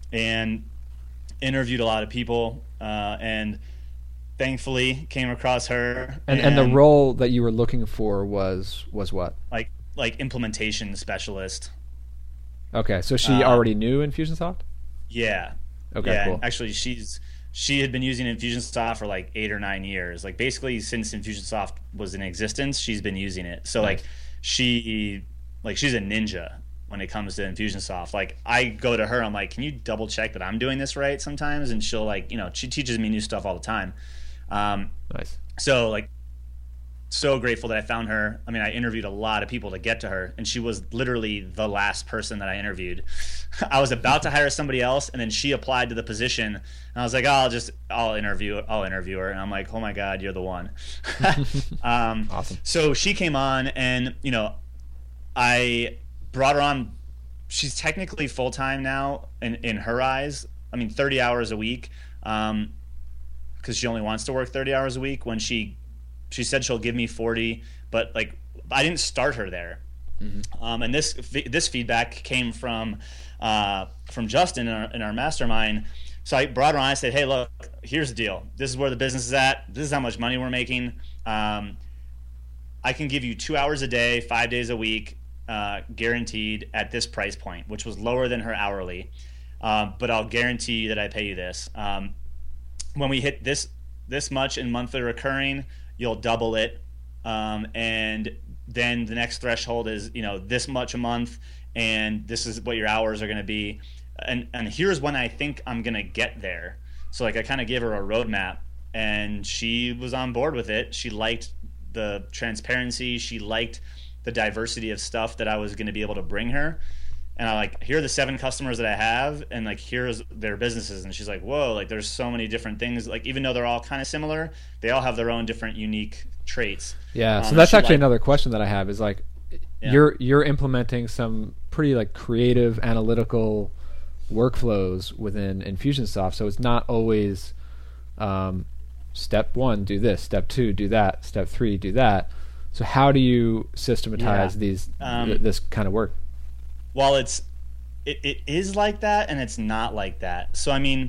and interviewed a lot of people, uh, and thankfully came across her. And, and, and the role that you were looking for was was what? Like like implementation specialist. Okay, so she uh, already knew Infusionsoft? Yeah. Okay, yeah, cool. Actually, she's she had been using Infusionsoft for like eight or nine years. Like basically since Infusionsoft was in existence, she's been using it. So Nice. like she like she's a ninja when it comes to Infusionsoft. Like I go to her, I'm like, can you double check that I'm doing this right sometimes? And she'll like, you know, she teaches me new stuff all the time. Um, Nice. So like, so grateful that I found her. I mean, I interviewed a lot of people to get to her, and she was literally the last person that I interviewed. I was about to hire somebody else, and then she applied to the position, and I was like, oh, I'll just, I'll interview, I'll interview her. And I'm like, oh my God, you're the one. um, Awesome. So she came on, and you know, I brought her on. She's technically full time now in in her eyes. I mean, thirty hours a week. Um, because she only wants to work thirty hours a week. When she she said she'll give me forty, but like I didn't start her there. Mm-hmm. Um, and this this feedback came from uh, from Justin in our, in our mastermind. So I brought her on. I said, hey, look, here's the deal. This is where the business is at. This is how much money we're making. Um, I can give you two hours a day, five days a week, uh, guaranteed at this price point, which was lower than her hourly. Uh, but I'll guarantee you that I pay you this. Um, when we hit this this much in monthly recurring, you'll double it, um, and then the next threshold is you know this much a month, and this is what your hours are going to be, and and here's when I think I'm going to get there. So like I kind of gave her a roadmap, and she was on board with it. She liked the transparency. She liked the diversity of stuff that I was going to be able to bring her, And I like, here are the seven customers that I have, and like, here's their businesses. And she's like, whoa, like there's so many different things. Like, even though they're all kind of similar, they all have their own different unique traits. Yeah. So um, that's actually like, another question that I have is like, yeah. you're, you're implementing some pretty like creative analytical workflows within Infusionsoft. So it's not always, um, step one, do this, step two, do that, step three, do that. So how do you systematize yeah. these, um, th- this kind of work? Well, it's it, it is like that, and it's not like that. So I mean,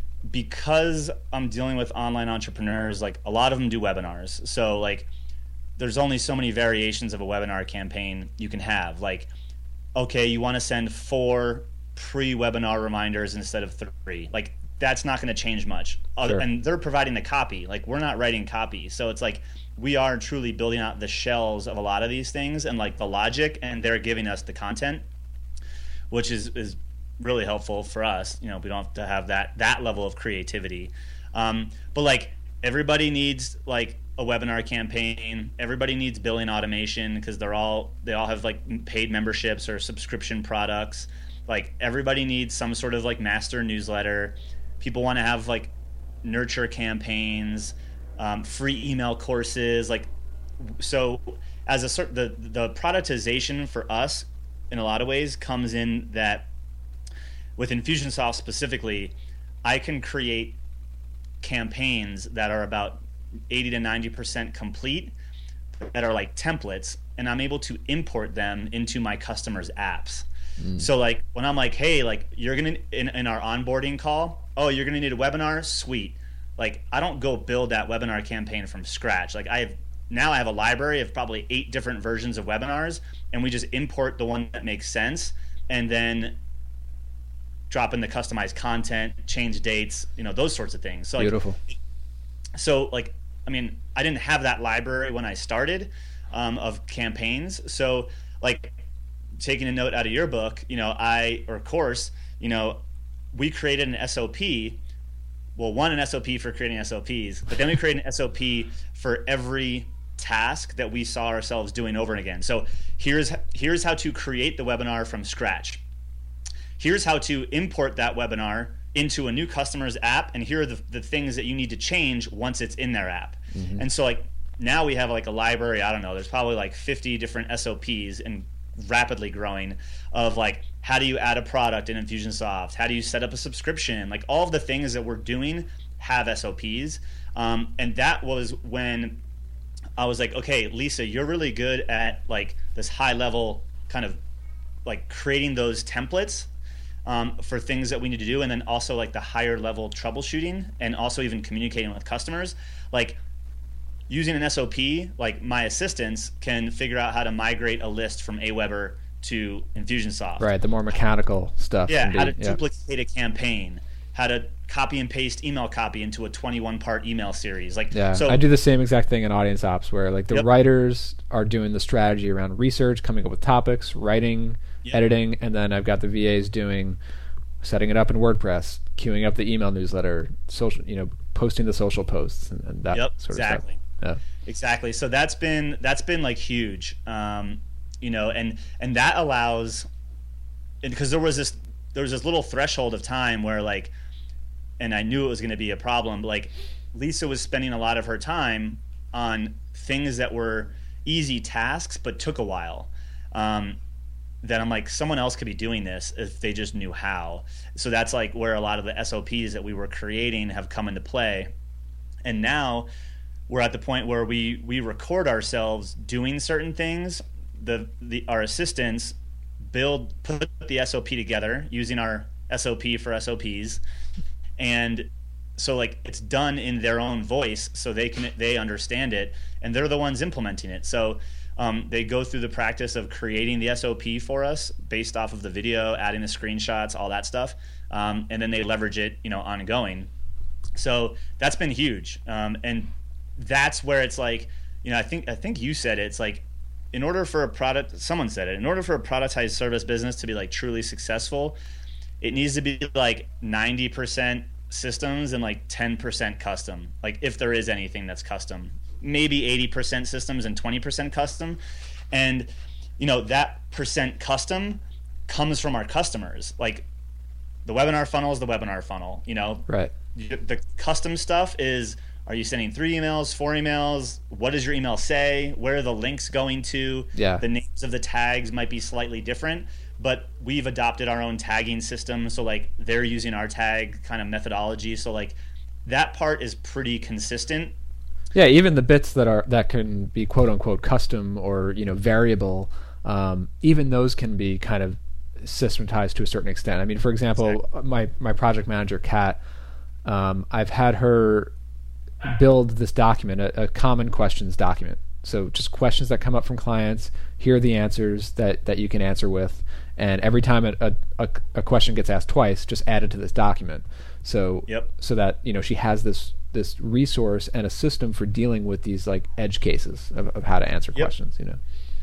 because I'm dealing with online entrepreneurs, like a lot of them do webinars. So like, there's only so many variations of a webinar campaign you can have. Like, okay, you want to send four pre-webinar reminders instead of three. Like, that's not going to change much. Sure. And they're providing the copy. Like, we're not writing copy. So it's like, we are truly building out the shells of a lot of these things and like the logic, and they're giving us the content, which is, is really helpful for us. You know, we don't have to have that that level of creativity. Um, but like, everybody needs like a webinar campaign. Everybody needs billing automation because they're all they all have like paid memberships or subscription products. Like, everybody needs some sort of like master newsletter. People want to have like nurture campaigns, um, free email courses. Like, so as a sort the the productization for us, in a lot of ways, comes in that with Infusionsoft specifically, I can create campaigns that are about eighty to ninety percent complete, that are like templates, and I'm able to import them into my customers' apps. Mm. So like, when I'm like, hey, like you're gonna in, in our onboarding call, oh, you're gonna need a webinar, sweet. Like, I don't go build that webinar campaign from scratch. Like, I have now I have a library of probably eight different versions of webinars, and we just import the one that makes sense, and then drop in the customized content, change dates, you know, those sorts of things. So beautiful. Like, so like, I mean, I didn't have that library when I started um, of campaigns. So like, taking a note out of your book, you know, I or course, you know, we created an S O P. Well, one an S O P for creating S O Ps, but then we created an S O P for every task that we saw ourselves doing over and again. So here's here's how to create the webinar from scratch. Here's how to import that webinar into a new customer's app, and here are the, the things that you need to change once it's in their app. Mm-hmm. And so like, now we have like a library, I don't know, there's probably like fifty different S O Ps and rapidly growing of like, how do you add a product in Infusionsoft? How do you set up a subscription? Like, all of the things that we're doing have S O Ps. Um, and that was when I was like, okay, Lisa, you're really good at like this high level kind of like creating those templates um, for things that we need to do. And then also like the higher level troubleshooting, and also even communicating with customers. Like, using an S O P, like my assistants can figure out how to migrate a list from Aweber to Infusionsoft. Right, the more mechanical stuff. Yeah, indeed. how to yeah. duplicate a campaign, how to copy and paste email copy into a twenty-one part email series. Like, yeah, so I do the same exact thing in Audience Ops, where like the yep. writers are doing the strategy around research, coming up with topics, writing, yep. editing, and then I've got the V As doing setting it up in WordPress, queuing up the email newsletter, social, you know, posting the social posts, and, and that yep, sort exactly. of stuff. Yeah. Exactly. So that's been that's been like huge, um, you know, and and that allows, because there was this there was this little threshold of time where like, and I knew it was going to be a problem. Like, Lisa was spending a lot of her time on things that were easy tasks but took a while. Um, that I'm like, someone else could be doing this if they just knew how. So that's like where a lot of the S O Ps that we were creating have come into play, and now we're at the point where we we record ourselves doing certain things. The the our assistants build put the S O P together using our S O P for S O Ps, and so like it's done in their own voice, so they can they understand it, and they're the ones implementing it. So um, they go through the practice of creating the S O P for us based off of the video, adding the screenshots, all that stuff, um, and then they leverage it, you know, ongoing. So that's been huge, um, and that's where it's like, you know, I think I think you said it, it's like, in order for a product, someone said it, in order for a productized service business to be like truly successful, it needs to be like ninety percent systems and like ten percent custom. Like, if there is anything that's custom, maybe eighty percent systems and twenty percent custom. And, you know, that percent custom comes from our customers. Like the webinar funnel is the webinar funnel, you know, right. The custom stuff is, are you sending three emails, four emails? What does your email say? Where are the links going to? Yeah. The names of the tags might be slightly different, but we've adopted our own tagging system. So like they're using our tag kind of methodology. So like that part is pretty consistent. Yeah, even the bits that are that can be quote unquote custom or, you know, variable, um, even those can be kind of systematized to a certain extent. I mean, for example, exactly. my my project manager, Kat, um, I've had her build this document, a, a common questions document. So just questions that come up from clients. Here are the answers that, that you can answer with, and every time a, a, a question gets asked twice, just add it to this document. So yep. so that, you know, she has this this resource and a system for dealing with these like edge cases of, of how to answer yep. questions, you know.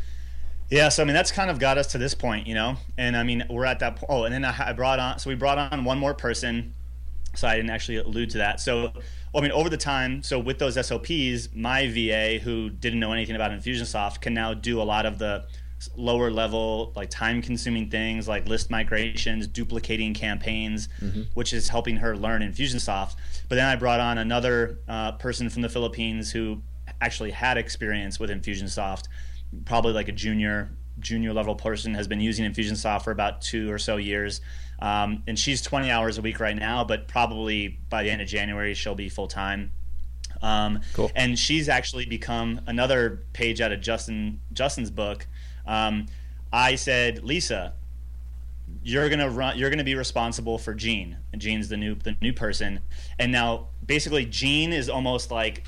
Yeah, so I mean that's kind of got us to this point, you know. And I mean we're at that point. Oh, and then I, I brought on, so we brought on one more person. So I didn't actually allude to that. So, well, I mean, over the time, so with those S O Ps, my V A who didn't know anything about Infusionsoft can now do a lot of the lower level, like time consuming things like list migrations, duplicating campaigns, mm-hmm. which is helping her learn Infusionsoft. But then I brought on another uh, person from the Philippines who actually had experience with Infusionsoft, probably like a junior junior level person, has been using Infusionsoft for about two or so years. Um, and she's twenty hours a week right now, but probably by the end of January, she'll be full time. Um, cool. And she's actually become another page out of Justin Justin's book. Um, I said, Lisa, you're gonna run. You're gonna be responsible for Jean, and Jean's the new the new person. And now, basically, Jean is almost like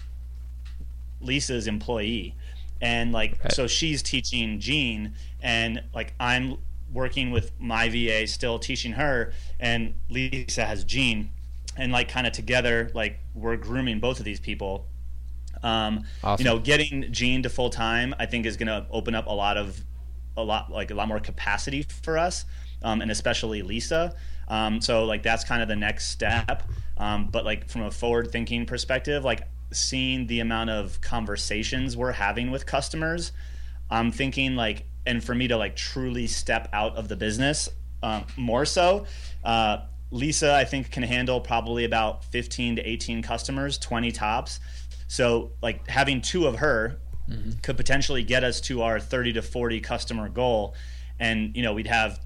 Lisa's employee, and like right. so she's teaching Jean, and like I'm working with my V A still teaching her, and Lisa has Jean, and like kind of together like we're grooming both of these people. Um, awesome. You know, getting Jean to full time I think is going to open up a lot of a lot like a lot more capacity for us, um, and especially Lisa. Um, so like that's kind of the next step. Um, but like from a forward thinking perspective, like seeing the amount of conversations we're having with customers, I'm thinking like, and for me to like truly step out of the business, um, more so, uh, Lisa, I think can handle probably about fifteen to eighteen customers, twenty tops. So like having two of her mm-hmm. could potentially get us to our thirty to forty customer goal. And, you know, we'd have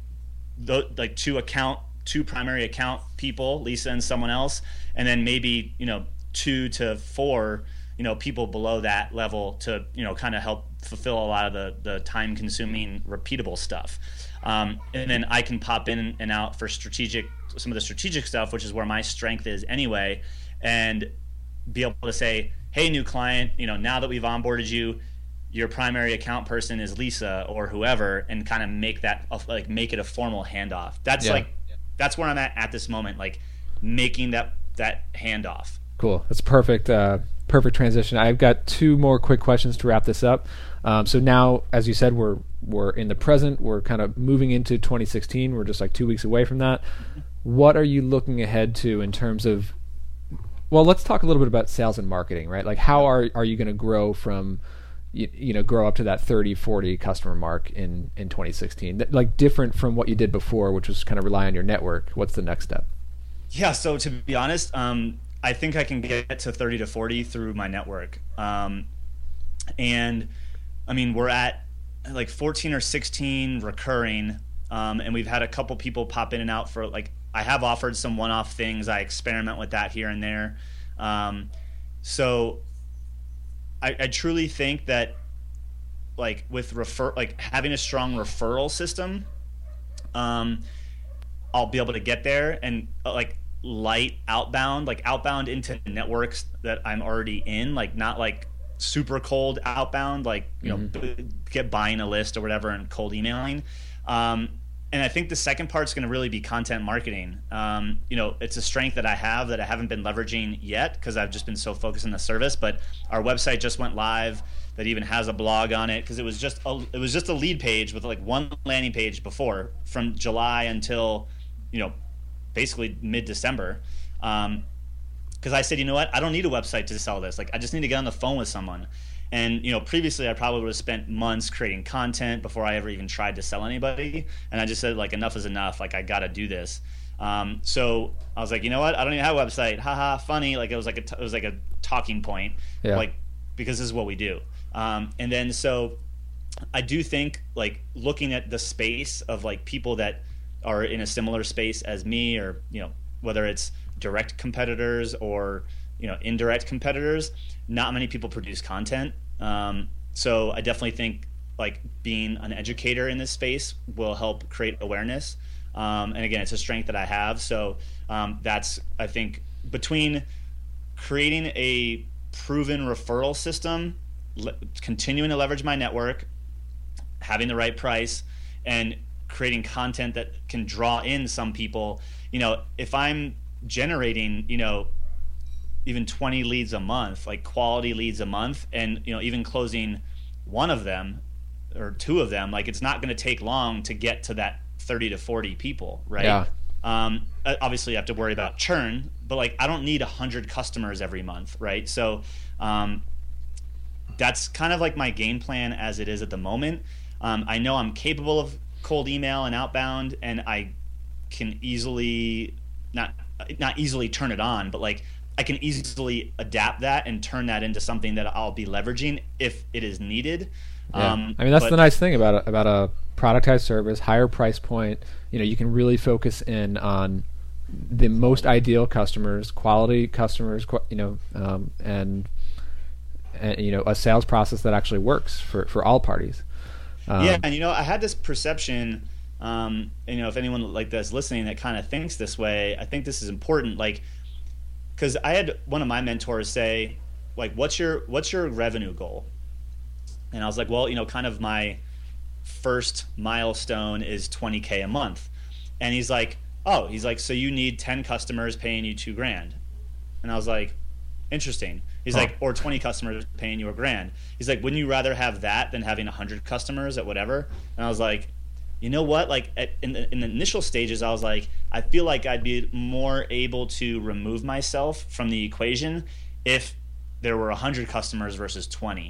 the, like two account, two primary account people, Lisa and someone else, and then maybe, you know, two to four, you know, people below that level to, you know, kind of help fulfill a lot of the, the time consuming repeatable stuff. Um, and then I can pop in and out for strategic, some of the strategic stuff, which is where my strength is anyway, and be able to say, hey, new client, you know, now that we've onboarded you, your primary account person is Lisa or whoever, and kind of make that, like make it a formal handoff. That's yeah. like, that's where I'm at at this moment, like making that, that handoff. Cool. That's perfect. Uh, perfect transition. I've got two more quick questions to wrap this up. Um, so now, as you said, we're we're in the present. We're kind of moving into twenty sixteen. We're just like two weeks away from that. What are you looking ahead to in terms of? Well, let's talk a little bit about sales and marketing, right? Like, how are are you going to grow from, you, you know, grow up to that thirty, forty customer mark in in twenty sixteen? Like different from what you did before, which was kind of rely on your network. What's the next step? Yeah. So to be honest, um, I think I can get to thirty to forty through my network. Um, and I mean, we're at like fourteen or sixteen recurring, um, and we've had a couple people pop in and out for like, I have offered some one-off things. I experiment with that here and there. Um, so I, I truly think that like with refer, like having a strong referral system, um, I'll be able to get there, and uh, like light outbound, like outbound into networks that I'm already in, like not like super cold outbound, like, you know, mm-hmm. get buying a list or whatever and cold emailing. Um, and I think the second part's going to really be content marketing. Um, you know, it's a strength that I have that I haven't been leveraging yet because I've just been so focused on the service, but our website just went live that even has a blog on it because it was just a, it was just a lead page with like one landing page before from July until, you know, basically mid-December. Um, because I said, you know what, I don't need a website to sell this. Like, I just need to get on the phone with someone. And, you know, previously I probably would have spent months creating content before I ever even tried to sell anybody. And I just said, like, enough is enough. Like, I got to do this. Um, so I was like, you know what? I don't even have a website. Haha, funny. Like, it was like a, t- it was like a talking point, yeah. like, because this is what we do. Um, and then, so I do think, like, looking at the space of, like, people that are in a similar space as me, or, you know, whether it's direct competitors or, you know, indirect competitors, not many people produce content. Um, so I definitely think, like, being an educator in this space will help create awareness. Um, and again, it's a strength that I have. So um, that's, I think, between creating a proven referral system, le- continuing to leverage my network, having the right price, and creating content that can draw in some people. You know, if I'm generating, you know, even twenty leads a month, like quality leads a month, and, you know, even closing one of them or two of them, like, it's not going to take long to get to that thirty to forty people, right? Yeah. Um, obviously you have to worry about churn, but, like, I don't need a hundred customers every month, right? So um, that's kind of like my game plan as it is at the moment. Um, I know I'm capable of cold email and outbound, and I can easily not not easily turn it on, but, like, I can easily adapt that and turn that into something that I'll be leveraging if it is needed. Yeah. Um, I mean, that's but, the nice thing about a, about a productized service, higher price point. You know, you can really focus in on the most ideal customers, quality customers, qu- you know, um, and, and, you know, a sales process that actually works for, for all parties. Um, yeah, and, you know, I had this perception, um, you know, if anyone like that's listening that kind of thinks this way, I think this is important. Like, because I had one of my mentors say, like, what's your what's your revenue goal? And I was like, well, you know, kind of my first milestone is twenty K a month. And he's like, oh, he's like, so you need ten customers paying you two grand. And I was like, interesting. He's huh. like, or twenty customers paying you a grand. He's like, wouldn't you rather have that than having one hundred customers at whatever? And I was like, you know what? Like, at, in, the, in the initial stages, I was like, I feel like I'd be more able to remove myself from the equation if there were one hundred customers versus twenty.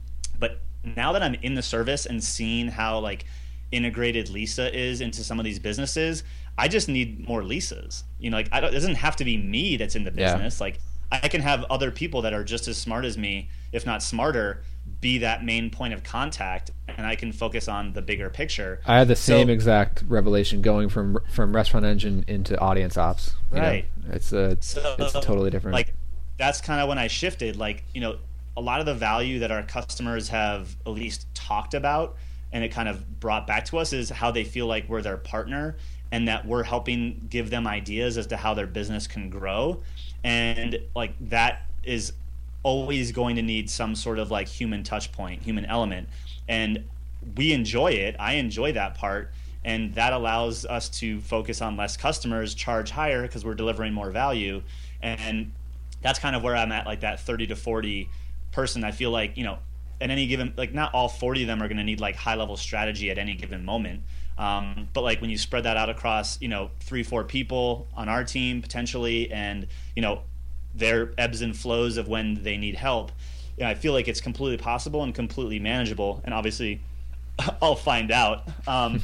But now that I'm in the service and seeing how, like, integrated Lisa is into some of these businesses, I just need more Lisas. You know, like, I don't, it doesn't have to be me that's in the business. Yeah. Like, I can have other people that are just as smart as me, if not smarter, be that main point of contact, and I can focus on the bigger picture. I had the same so, exact revelation going from from Restaurant Engine into Audience Ops. Right. Know? It's a so, it's totally different. Like, that's kind of when I shifted. Like, you know, a lot of the value that our customers have at least talked about, and it kind of brought back to us, is how they feel like we're their partner, and that we're helping give them ideas as to how their business can grow. And, like, that is always going to need some sort of, like, human touch point, human element. And we enjoy it. I enjoy that part. And that allows us to focus on less customers, charge higher because we're delivering more value. And that's kind of where I'm at, like, that thirty to forty person. I feel like, you know, at any given, like, not all forty of them are going to need, like, high level strategy at any given moment. Um, but, like, when you spread that out across, you know, three, four people on our team potentially, and, you know, their ebbs and flows of when they need help, you know, I feel like it's completely possible and completely manageable. And obviously I'll find out. Um,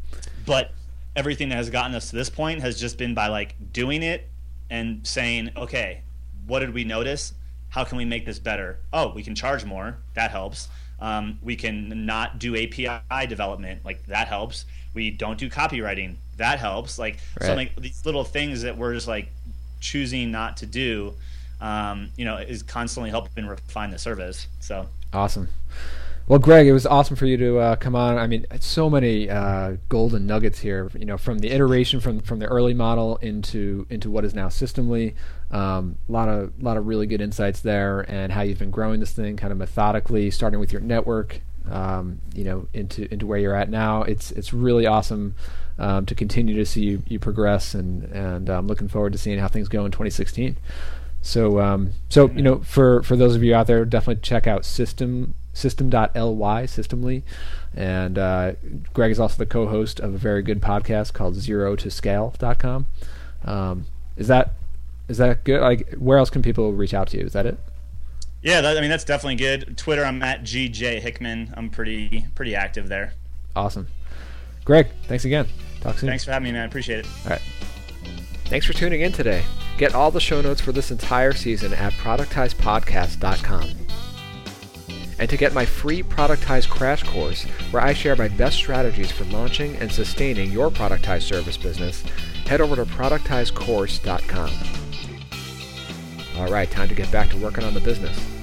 but everything that has gotten us to this point has just been by, like, doing it and saying, okay, what did we notice? How can we make this better? Oh, we can charge more. That helps. Um, we can not do A P I development. Like, that helps. We don't do copywriting. That helps. Like, right. So, like, these little things that we're just, like, choosing not to do, um, you know, is constantly helping refine the service. So awesome. Well, Greg, it was awesome for you to uh, come on. I mean, so many uh, golden nuggets here. You know, from the iteration from from the early model into into what is now Systemly. A um, lot of lot of really good insights there, and how you've been growing this thing kind of methodically, starting with your network, um, you know, into into where you're at now. It's it's really awesome um, to continue to see you, you progress, and and I'm looking forward to seeing how things go in twenty sixteen. So um, so you know, for for those of you out there, definitely check out System. System dot L Y, Systemly. And uh, Greg is also the co-host of a very good podcast called zero to scale dot com. Um, is that is that good? Like, where else can people reach out to you? Is that it? Yeah, that, I mean, that's definitely good. Twitter, I'm at G J Hickman. I'm pretty pretty active there. Awesome. Greg, thanks again. Talk soon. Thanks for having me, man. I appreciate it. All right. Thanks for tuning in today. Get all the show notes for this entire season at productize podcast dot com. And to get my free Productize Crash Course, where I share my best strategies for launching and sustaining your Productize service business, head over to productize course dot com. All right, time to get back to working on the business.